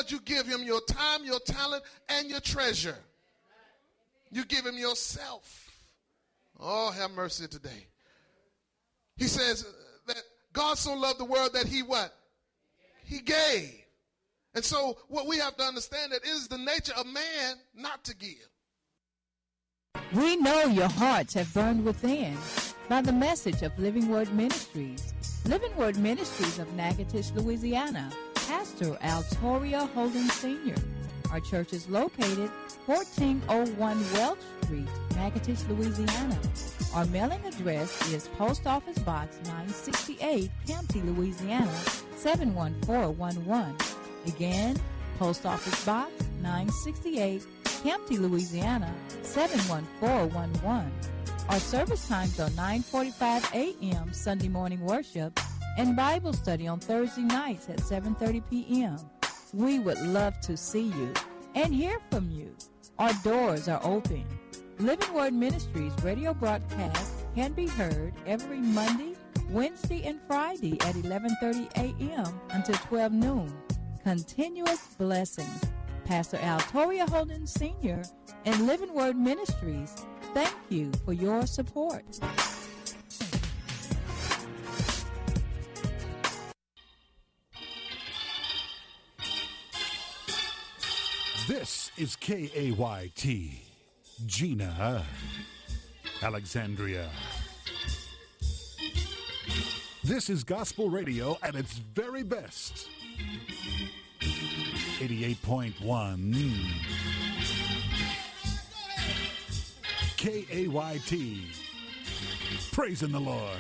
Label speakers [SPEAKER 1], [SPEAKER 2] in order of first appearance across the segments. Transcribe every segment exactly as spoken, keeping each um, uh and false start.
[SPEAKER 1] words, you give him your time, your talent, and your treasure. You give him yourself. Oh, have mercy today. He says that God so loved the world that he what? He gave. And so what we have to understand that it is the nature of man not to give.
[SPEAKER 2] We know your hearts have burned within by the message of Living Word Ministries. Living Word Ministries of Natchitoches, Louisiana. Pastor Altoria Holden Senior Our church is located fourteen oh one Welch Street, Natchitoches, Louisiana. Our mailing address is Post Office Box nine sixty-eight, Campty, Louisiana, seven one four one one. Again, Post Office Box nine sixty-eight, Campty, Louisiana, seven one four one one. Our service times are nine forty-five a.m. Sunday morning worship and Bible study on Thursday nights at seven thirty p.m. We would love to see you and hear from you. Our doors are open. Living Word Ministries radio broadcast can be heard every Monday, Wednesday, and Friday at eleven thirty a.m. until twelve noon. Continuous blessings. Pastor Altoria Holden Senior and Living Word Ministries, thank you for your support.
[SPEAKER 3] This is K A Y T, Gina, Alexandria. This is gospel radio at its very best. eighty-eight point one K A Y T, praising the Lord.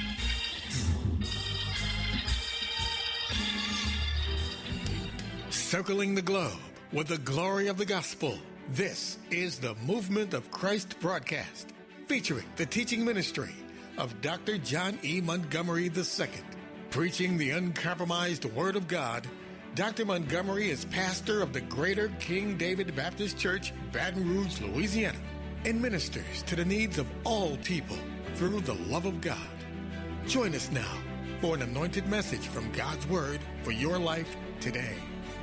[SPEAKER 4] Circling the globe with the glory of the gospel. This is the Movement of Christ broadcast, featuring the teaching ministry of Doctor John E. Montgomery the Second. Preaching the uncompromised Word of God, Doctor Montgomery is pastor of the Greater King David Baptist Church, Baton Rouge, Louisiana, and ministers to the needs of all people through the love of God. Join us now for an anointed message from God's Word for your life today.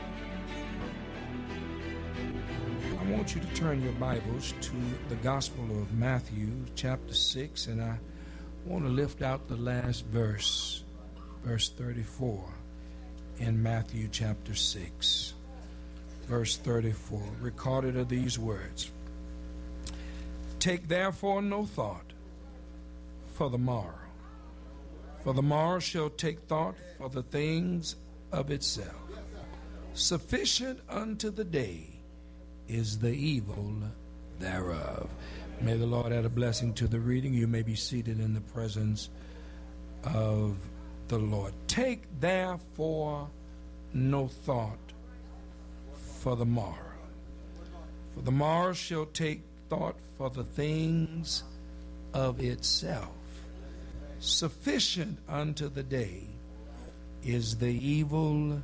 [SPEAKER 5] I want you to turn your Bibles to the Gospel of Matthew, chapter six, and I want to lift out the last verse, verse thirty-four, in Matthew chapter six, verse thirty-four. Recorded are these words: Take therefore no thought for the morrow, for the morrow shall take thought for the things of itself. Sufficient unto the day is the evil thereof. May the Lord add a blessing to the reading. You may be seated in the presence of the Lord. Take therefore no thought for the morrow, for the morrow shall take thought for the things of itself. Sufficient unto the day is the evil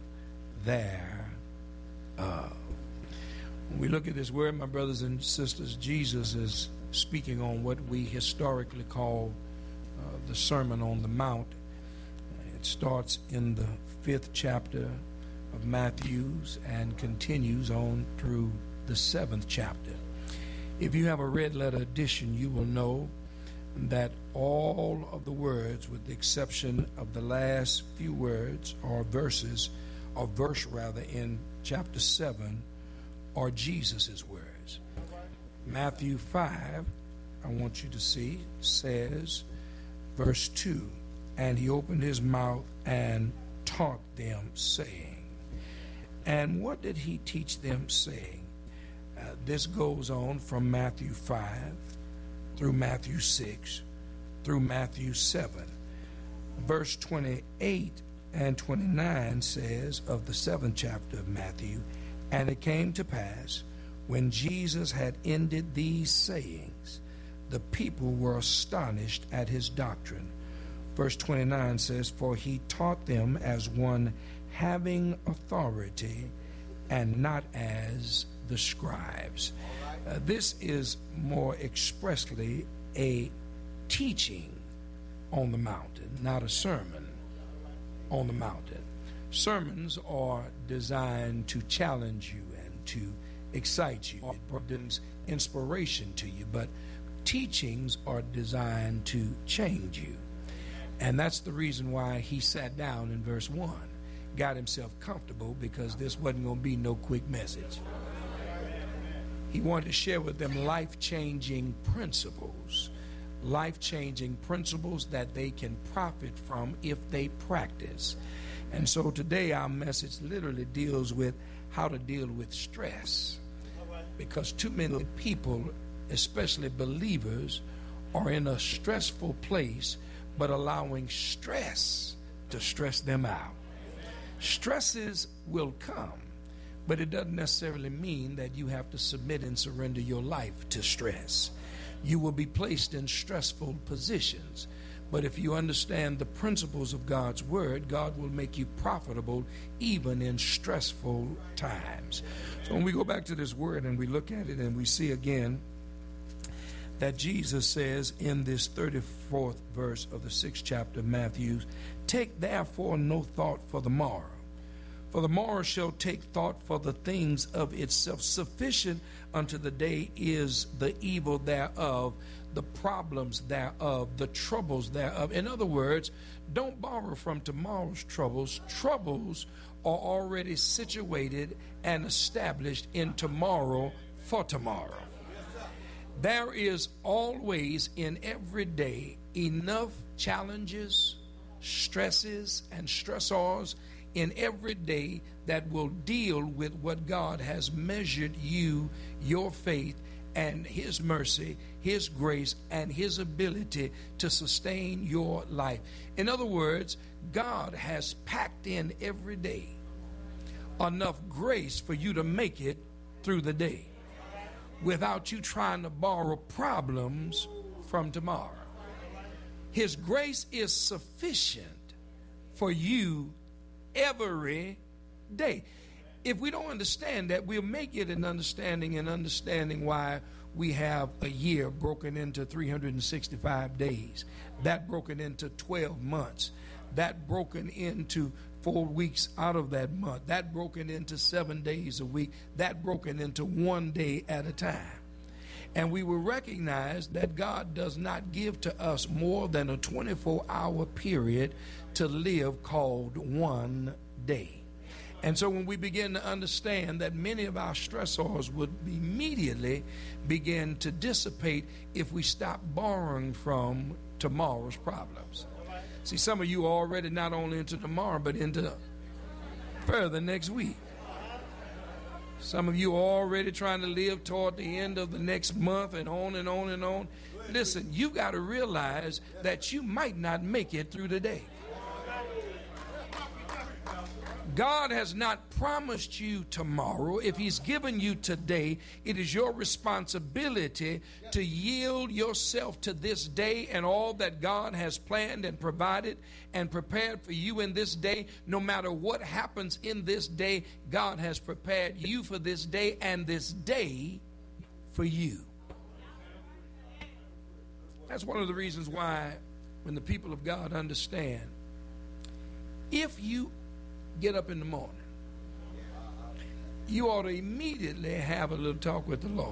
[SPEAKER 5] thereof. When we look at this word, my brothers and sisters, Jesus is speaking on what we historically call uh, the Sermon on the Mount. It starts in the fifth chapter of Matthew's and continues on through the seventh chapter. If you have a red letter edition, you will know that all of the words, with the exception of the last few words or verses, or verse rather, in chapter seven, are Jesus' words. Matthew five, I want you to see, says, verse two, and he opened his mouth and taught them, saying. And what did he teach them, saying? Uh, this goes on from Matthew five through Matthew six through Matthew seven. Verse twenty-eight and twenty-nine says of the seventh chapter of Matthew, and it came to pass, when Jesus had ended these sayings, the people were astonished at his doctrine. Verse twenty-nine says, for he taught them as one having authority, and not as the scribes. Uh, this is more expressly a teaching on the mountain, not a sermon on the mountain. Sermons are designed to challenge you and to excite you. It brings inspiration to you, but teachings are designed to change you. And that's the reason why he sat down in verse one, got himself comfortable, because this wasn't going to be no quick message. He wanted to share with them life-changing principles, life-changing principles that they can profit from if they practice. And so today our message literally deals with how to deal with stress, because too many people, especially believers, are in a stressful place but allowing stress to stress them out. Stresses will come, but it doesn't necessarily mean that you have to submit and surrender your life to stress. You will be placed in stressful positions, but if you understand the principles of God's word, God will make you profitable even in stressful times. So when we go back to this word and we look at it and we see again that Jesus says in this thirty-fourth verse of the sixth chapter of Matthew, "Take therefore no thought for the morrow, for the morrow shall take thought for the things of itself. Sufficient unto the day is the evil thereof, the problems thereof, the troubles thereof." In other words, don't borrow from tomorrow's troubles. Troubles are already situated and established in tomorrow for tomorrow. There is always in every day enough challenges, stresses, and stressors in every day that will deal with what God has measured you, your faith, and his mercy, his grace, and his ability to sustain your life. In other words, God has packed in every day enough grace for you to make it through the day without you trying to borrow problems from tomorrow. His grace is sufficient for you every day. If we don't understand that, we'll make it an understanding and understanding why we have a year broken into three hundred sixty-five days, that broken into twelve months, that broken into four weeks out of that month, that broken into seven days a week, that broken into one day at a time. And we will recognize that God does not give to us more than a twenty-four hour period to live called one day. And so when we begin to understand that many of our stressors would immediately begin to dissipate if we stop borrowing from tomorrow's problems. See, some of you are already not only into tomorrow, but into further next week. Some of you are already trying to live toward the end of the next month and on and on and on. Listen, you got to realize that you might not make it through the day. God has not promised you tomorrow. If he's given you today, it is your responsibility to yield yourself to this day and all that God has planned and provided and prepared for you in this day. No matter what happens in this day, God has prepared you for this day and this day for you. That's one of the reasons why when the people of God understand, if you get up in the morning, you ought to immediately have a little talk with the Lord.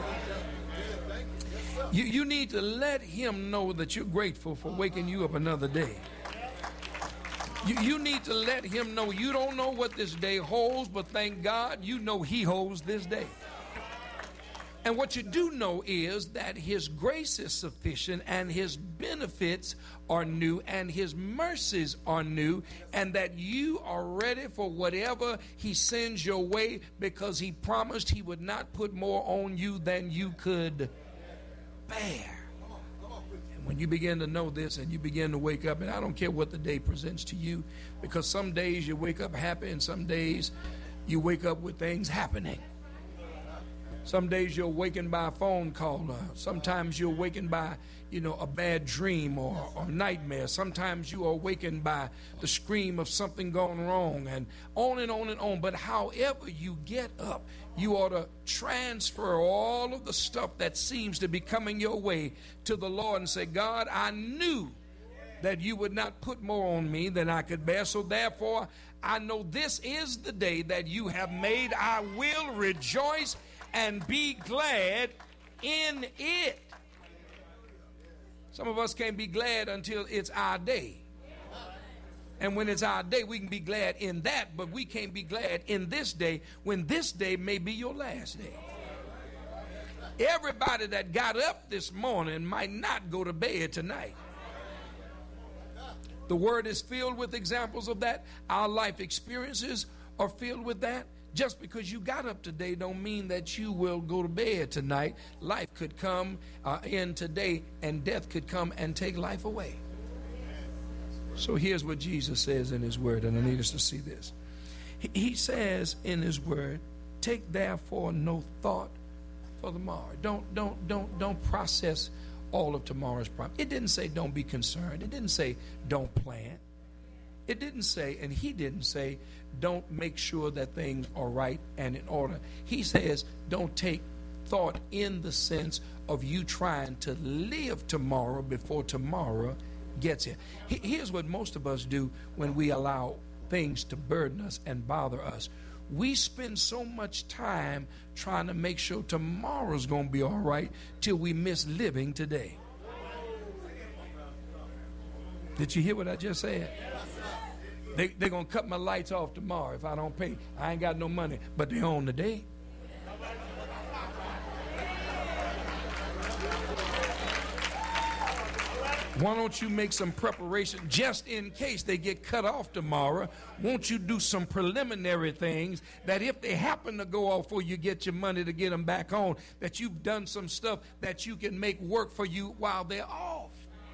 [SPEAKER 5] You, you need to let him know that you're grateful for waking you up another day. You, you need to let him know you don't know what this day holds, but thank God you know he holds this day. And what you do know is that his grace is sufficient and his benefits are new and his mercies are new, and that you are ready for whatever he sends your way, because he promised he would not put more on you than you could bear. And when you begin to know this and you begin to wake up, and I don't care what the day presents to you, because some days you wake up happy and some days you wake up with things happening. Some days you're awakened by a phone call. Uh, sometimes you're awakened by, you know, a bad dream or, or nightmare. Sometimes you are awakened by the scream of something gone wrong, and on and on and on. But however you get up, you ought to transfer all of the stuff that seems to be coming your way to the Lord and say, God, I knew that you would not put more on me than I could bear. So therefore, I know this is the day that you have made. I will rejoice and be glad in it. Some of us can't be glad until it's our day. And when it's our day, we can be glad in that, but we can't be glad in this day when this day may be your last day. Everybody that got up this morning might not go to bed tonight. The word is filled with examples of that. Our life experiences are filled with that. Just because you got up today don't mean that you will go to bed tonight. Life could come uh, in today, and death could come and take life away. So here's what Jesus says in his word, and I need us to see this. He, he says in his word, take therefore no thought for the morrow. Don't, don't, don't, don't process all of tomorrow's problem. It didn't say don't be concerned. It didn't say don't plan. It didn't say, and he didn't say, don't make sure that things are right and in order. He says, don't take thought in the sense of you trying to live tomorrow before tomorrow gets here. Here's what most of us do when we allow things to burden us and bother us. We spend so much time trying to make sure tomorrow's going to be all right till we miss living today. Did you hear what I just said? They, they're going to cut my lights off tomorrow if I don't pay. I ain't got no money, but they own the day. Why don't you make some preparation just in case they get cut off tomorrow? Won't you do some preliminary things that if they happen to go off before you get your money to get them back on, that you've done some stuff that you can make work for you while they're off?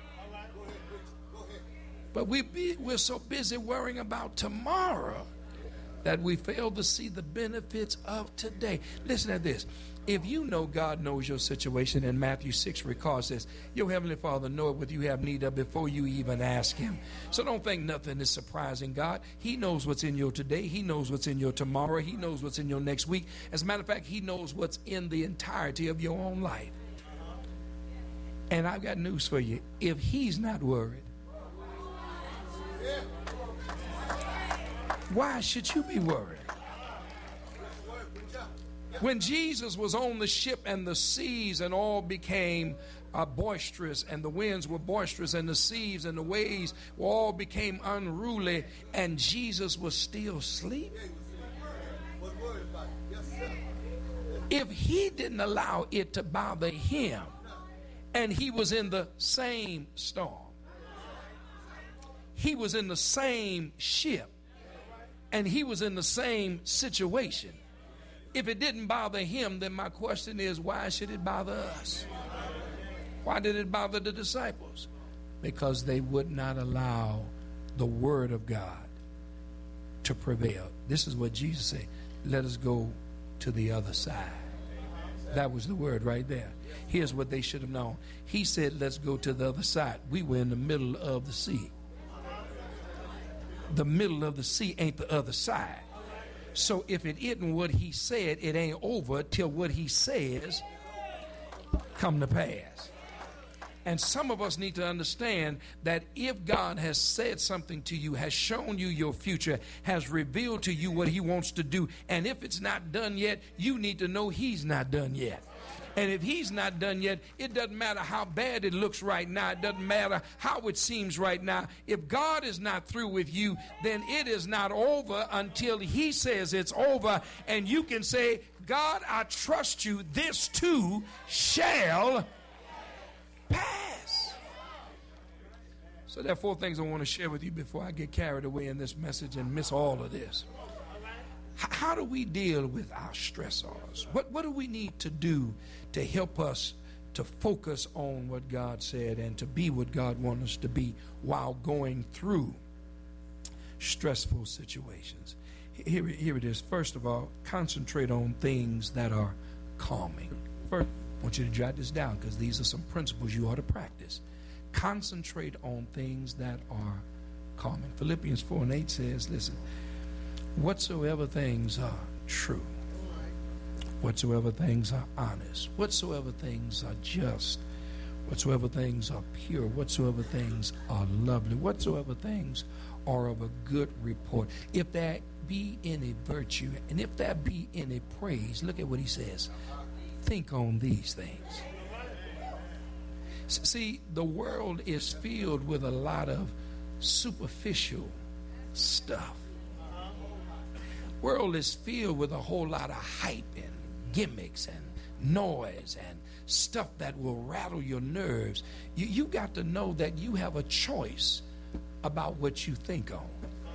[SPEAKER 5] But we be, we're so busy worrying about tomorrow that we fail to see the benefits of today. Listen to this. If you know God knows your situation, and Matthew six records this, your Heavenly Father knoweth what you have need of before you even ask him. So don't think nothing is surprising God. He knows what's in your today. He knows what's in your tomorrow. He knows what's in your next week. As a matter of fact, he knows what's in the entirety of your own life. And I've got news for you. If he's not worried, why should you be worried? When Jesus was on the ship and the seas and all became uh, boisterous, and the winds were boisterous, and the seas and the waves all became unruly, and Jesus was still asleep, if he didn't allow it to bother him, and he was in the same storm, he was in the same ship, and he was in the same situation, if it didn't bother him, then my question is, why should it bother us? Why did it bother the disciples? Because they would not allow the word of God to prevail. This is what Jesus said. Let us go to the other side. That was the word right there. Here's what they should have known. He said, let's go to the other side. We were in the middle of the sea. The middle of the sea ain't the other side. So if it isn't what he said, it ain't over till what he says come to pass. And some of us need to understand that if God has said something to you, has shown you your future, has revealed to you what he wants to do, and if it's not done yet, you need to know he's not done yet. And if he's not done yet, it doesn't matter how bad it looks right now. It doesn't matter how it seems right now. If God is not through with you, then it is not over until he says it's over. And you can say, God, I trust you. This too shall pass. So there are four things I want to share with you before I get carried away in this message and miss all of this. How do we deal with our stressors? What, what do we need to do to help us to focus on what God said and to be what God wants us to be while going through stressful situations? Here, here it is. First of all, concentrate on things that are calming. First, I want you to jot this down because these are some principles you ought to practice. Concentrate on things that are calming. Philippians four and eight says, listen, whatsoever things are true, whatsoever things are honest, whatsoever things are just, whatsoever things are pure, whatsoever things are lovely, whatsoever things are of a good report, if there be any virtue, and if there be any praise, look at what he says. Think on these things. See, the world is filled with a lot of superficial stuff. World is filled with a whole lot of hype and gimmicks and noise and stuff that will rattle your nerves. You, you got to know that you have a choice about what you think on,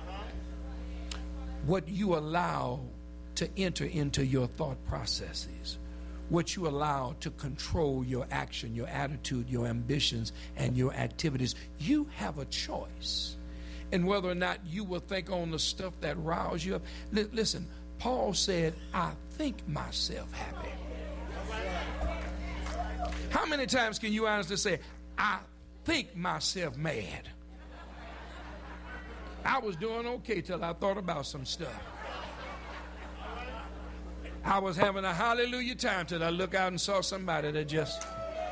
[SPEAKER 5] what you allow to enter into your thought processes, what you allow to control your action, your attitude, your ambitions, and your activities. You have a choice. And whether or not you will think on the stuff that riles you up. L- listen, Paul said, I think myself happy. How many times can you honestly say, I think myself mad? I was doing okay till I thought about some stuff. I was having a hallelujah time till I looked out and saw somebody that just...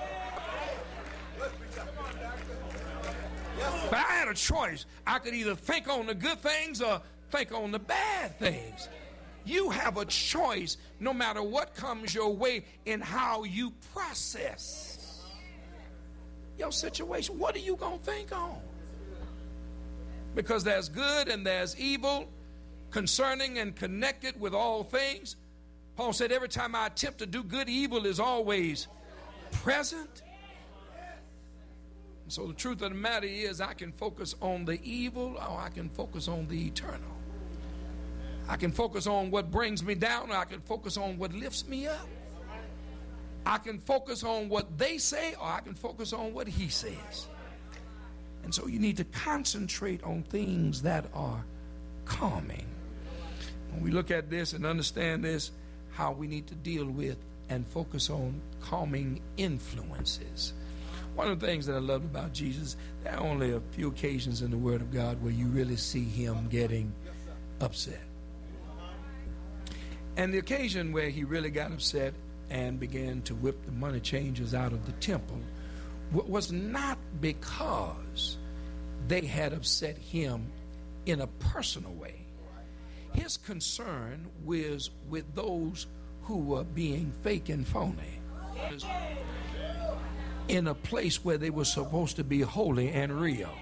[SPEAKER 5] But I had a choice. I could either think on the good things or think on the bad things. You have a choice no matter what comes your way in how you process your situation. What are you going to think on? Because there's good and there's evil, concerning and connected with all things. Paul said, every time I attempt to do good, evil is always present. So the truth of the matter is, I can focus on the evil or I can focus on the eternal. I can focus on what brings me down or I can focus on what lifts me up. I can focus on what they say or I can focus on what he says. And so you need to concentrate on things that are calming. When we look at this and understand this, how we need to deal with and focus on calming influences. One of the things that I love about Jesus, there are only a few occasions in the Word of God where you really see him getting upset. And the occasion where he really got upset and began to whip the money changers out of the temple was not because they had upset him in a personal way. His concern was with those who were being fake and phony in a place where they were supposed to be holy and real.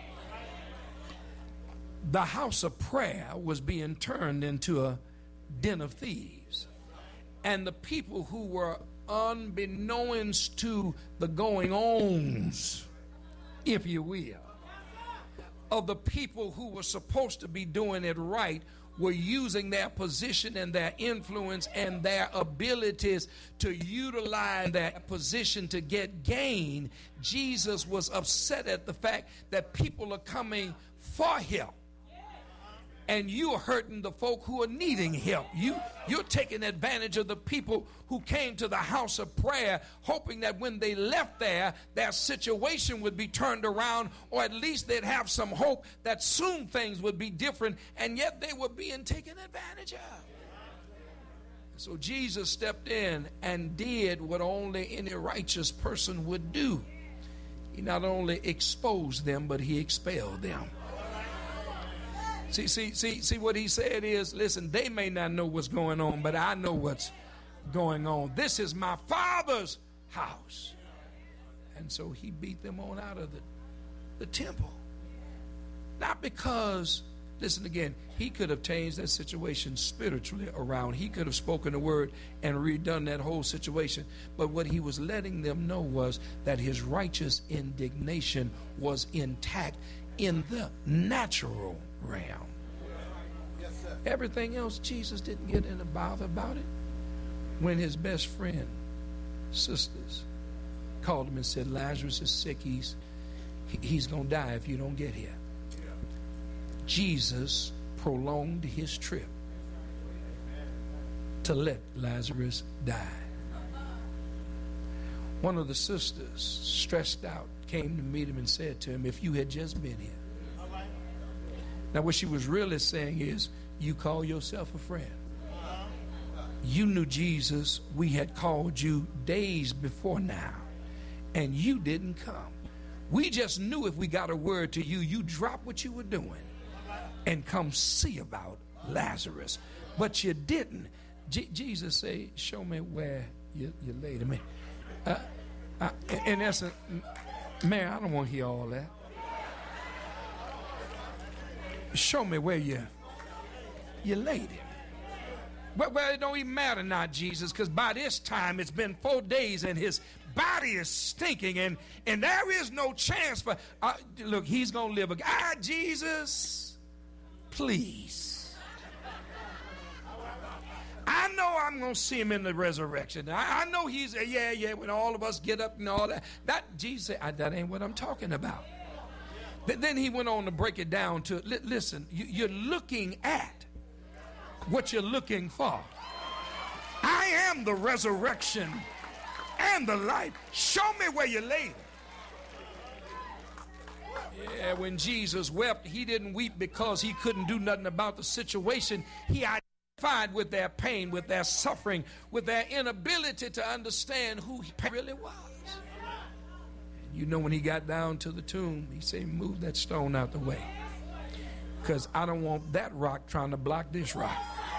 [SPEAKER 5] The house of prayer was being turned into a den of thieves. And the people who were unbeknownst to the going-ons, if you will, of the people who were supposed to be doing it right, were using their position and their influence and their abilities to utilize that position to get gain. Jesus was upset at the fact that people are coming for help. And you are hurting the folk who are needing help. You, you're taking advantage of the people who came to the house of prayer, hoping that when they left there, their situation would be turned around, or at least they'd have some hope that soon things would be different, and yet they were being taken advantage of. So Jesus stepped in and did what only any righteous person would do. He not only exposed them, but he expelled them. See, see, see, see what he said is, listen, they may not know what's going on, but I know what's going on. This is my Father's house. And so he beat them on out of the, the temple. Not because, listen again, he could have changed that situation spiritually around. He could have spoken the word and redone that whole situation. But what he was letting them know was that his righteous indignation was intact in the natural realm. Everything else, Jesus didn't get in a bother about it. When his best friend, sisters, called him and said, Lazarus is sick, he's, he's going to die if you don't get here. Jesus prolonged his trip to let Lazarus die. One of the sisters, stressed out, came to meet him and said to him, if you had just been here. Now what she was really saying is, you call yourself a friend. You knew Jesus. We had called you days before now. and you didn't come. We just knew if we got a word to you, you drop what you were doing and come see about Lazarus. But you didn't. J- Jesus said, show me where you, you laid him. Uh, uh, in essence, man, I don't want to hear all that. Show me where you, you laid him. Well, well, it don't even matter now, Jesus, because by this time it's been four days and his body is stinking, and, and there is no chance for, uh, look, he's going to live again. Ah, Jesus, please. I know I'm going to see him in the resurrection. I, I know he's, yeah, yeah, when all of us get up and all that. That, Jesus said, I, that ain't what I'm talking about. But then he went on to break it down to, li- listen, you, you're looking at what you're looking for. I am the resurrection and the life. Show me where you laid it. Yeah, when Jesus wept, he didn't weep because he couldn't do nothing about the situation. He identified with their pain, with their suffering, with their inability to understand who he really was. And you know, when he got down to the tomb, he said, move that stone out the way, because I don't want that rock trying to block this rock.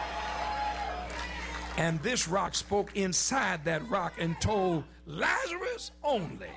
[SPEAKER 5] And this rock spoke inside that rock and told Lazarus only,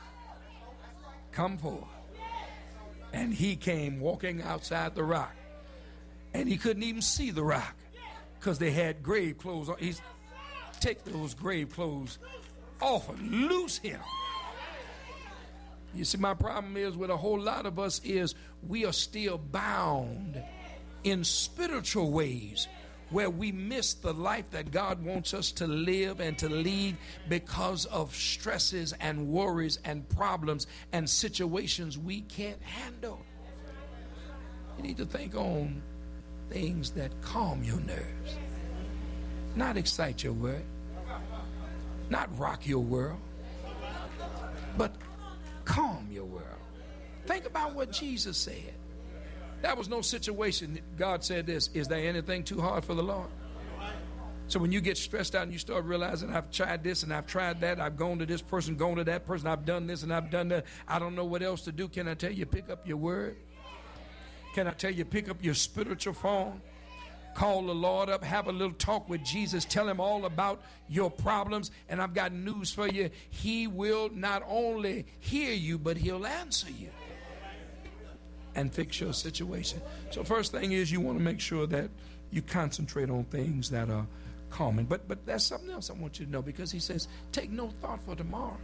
[SPEAKER 5] come forth. And he came walking outside the rock. And he couldn't even see the rock because they had grave clothes on. He's, take those grave clothes off and loose him. You see, my problem is with a whole lot of us is we are still bound in spiritual ways, where we miss the life that God wants us to live and to lead because of stresses and worries and problems and situations we can't handle. You need to think on things that calm your nerves, not excite your world, not rock your world, but calm your world. Think about what Jesus said. That was no situation. God said this, is there anything too hard for the Lord? So when you get stressed out and you start realizing I've tried this and I've tried that, I've gone to this person, gone to that person, I've done this and I've done that, I don't know what else to do. Can I tell you, pick up your word? Can I tell you, pick up your spiritual phone? Call the Lord up, have a little talk with Jesus, tell him all about your problems, and I've got news for you. He will not only hear you, but he'll answer you and fix your situation. So first thing is you want to make sure that you concentrate on things that are common. But but there's something else I want you to know, because he says, take no thought for tomorrow.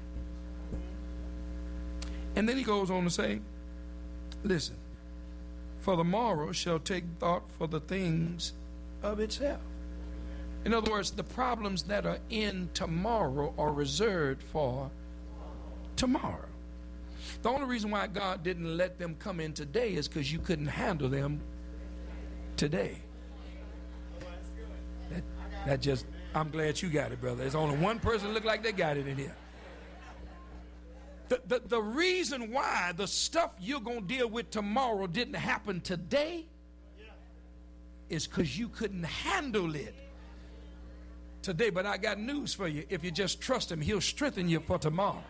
[SPEAKER 5] And then he goes on to say, listen, for the morrow shall take thought for the things of itself. In other words, the problems that are in tomorrow are reserved for tomorrow. The only reason why God didn't let them come in today is because you couldn't handle them today. That, that just, I'm glad you got it, brother. There's only one person that look like they got it in here. The, the, the reason why the stuff you're going to deal with tomorrow didn't happen today is because you couldn't handle it today. But I got news for you. If you just trust him, he'll strengthen you for tomorrow.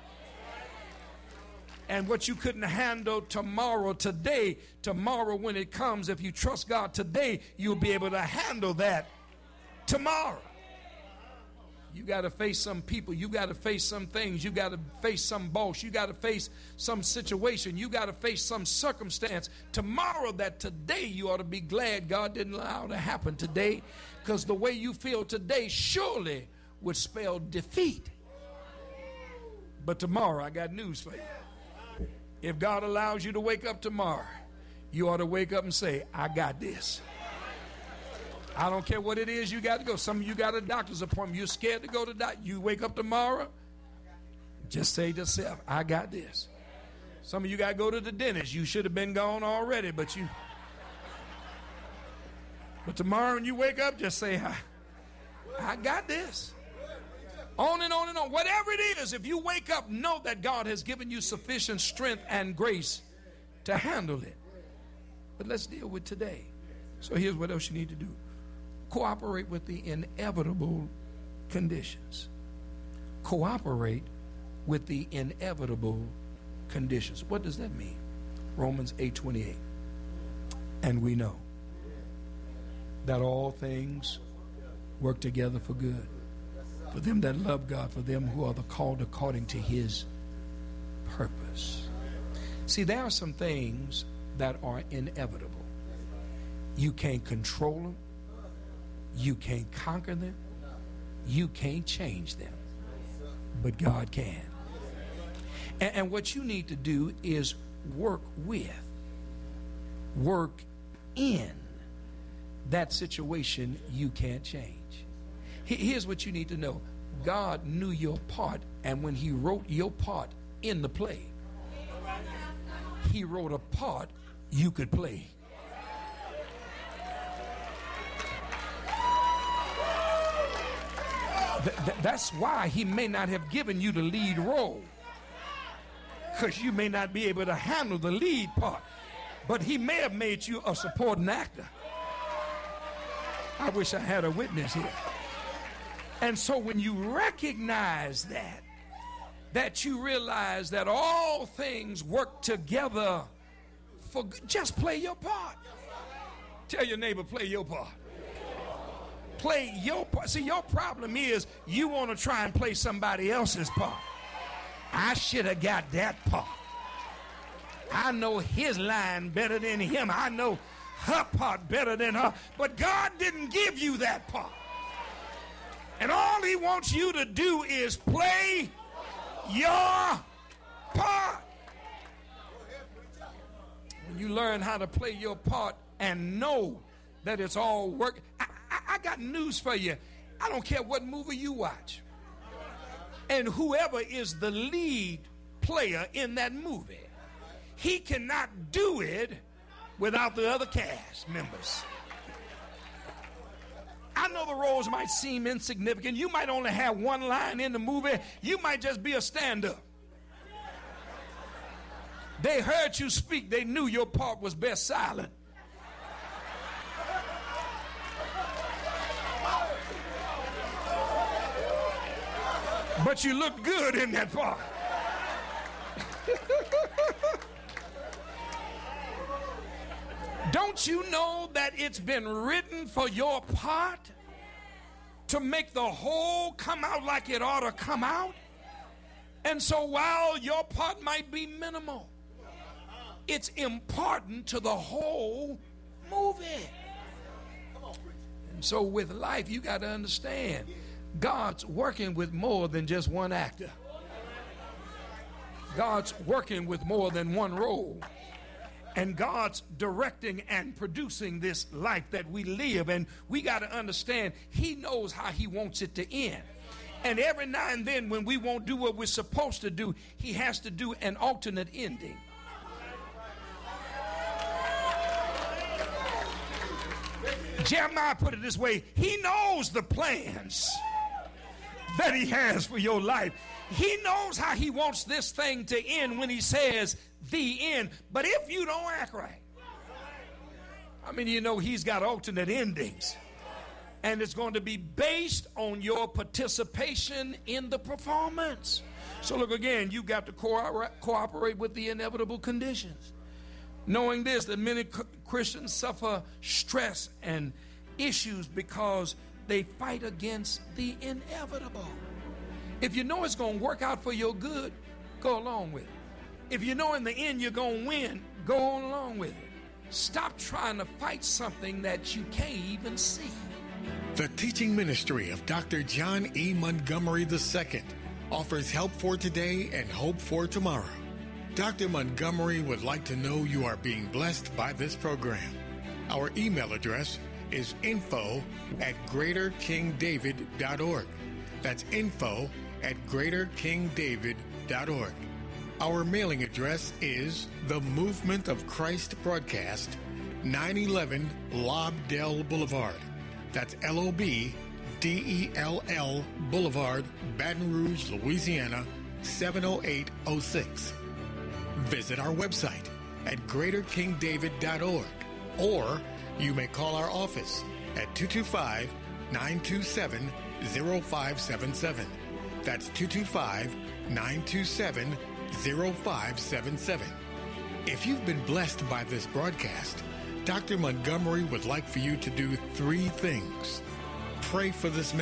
[SPEAKER 5] And what you couldn't handle tomorrow, today, tomorrow when it comes, if you trust God today, you'll be able to handle that tomorrow. You got to face some people. You got to face some things. You got to face some boss. You got to face some situation. You got to face some circumstance tomorrow that today you ought to be glad God didn't allow to happen today, because the way you feel today surely would spell defeat. But tomorrow, I got news for you. If God allows you to wake up tomorrow, you ought to wake up and say, I got this. I don't care what it is you got to go. Some of you got a doctor's appointment. You're scared to go to doctor. You wake up tomorrow, just say to yourself, I got this. Some of you got to go to the dentist. You should have been gone already, but you. But tomorrow when you wake up, just say, I, I got this. On and on and on. Whatever it is, if you wake up, know that God has given you sufficient strength and grace to handle it. But let's deal with today. So here's what else you need to do. Cooperate with the inevitable conditions. Cooperate with the inevitable conditions. What does that mean? Romans eight twenty-eight. And we know that all things work together for good, for them that love God, for them who are the called according to his purpose. See, there are some things that are inevitable. You can't control them. You can't conquer them. You can't change them. But God can. And, and what you need to do is work with, work in that situation you can't change. Here's what you need to know. God knew your part, and when he wrote your part in the play, he wrote a part you could play. Th- th- that's why he may not have given you the lead role, because you may not be able to handle the lead part, but he may have made you a supporting actor. I wish I had a witness here. And so when you recognize that, that you realize that all things work together for good, just play your part. Tell your neighbor, play your part. Play your part. See, your problem is you want to try and play somebody else's part. I should have got that part. I know his line better than him. I know her part better than her. But God didn't give you that part. And all he wants you to do is play your part. When you learn how to play your part and know that it's all work. I, I, I got news for you. I don't care what movie you watch. And whoever is the lead player in that movie, he cannot do it without the other cast members. I know the roles might seem insignificant. You might only have one line in the movie. You might just be a stand-up. They heard you speak. They knew your part was best silent. But you look good in that part. Don't you know that it's been written for your part to make the whole come out like it ought to come out? And so while your part might be minimal, it's important to the whole movie. And so with life, you got to understand, God's working with more than just one actor. God's working with more than one role. And God's directing and producing this life that we live. And we got to understand, he knows how he wants it to end. And every now and then when we won't do what we're supposed to do, he has to do an alternate ending. Jeremiah put it this way: he knows the plans that he has for your life. He knows how he wants this thing to end when he says the end. But if you don't act right, I mean, you know, he's got alternate endings. And it's going to be based on your participation in the performance. So look again, you've got to co- cooperate with the inevitable conditions. Knowing this, that many Christians suffer stress and issues because they fight against the inevitable. If you know it's going to work out for your good, go along with it. If you know in the end you're going to win, go on along with it. Stop trying to fight something that you can't even see.
[SPEAKER 4] The teaching ministry of Doctor John E. Montgomery the Second offers help for today and hope for tomorrow. Doctor Montgomery would like to know you are being blessed by this program. Our email address is info at greater king david dot org. That's info at greater king david dot org. Our mailing address is The Movement of Christ Broadcast, nine eleven Lobdell Boulevard. That's L O B D E L L Boulevard, Baton Rouge, Louisiana, seven oh eight oh six. Visit our website at greater king david dot org, or you may call our office at two two five, nine two seven, oh five seven seven. That's two two five, nine two seven, zero five seven seven. If you've been blessed by this broadcast, Doctor Montgomery would like for you to do three things. Pray for this ministry.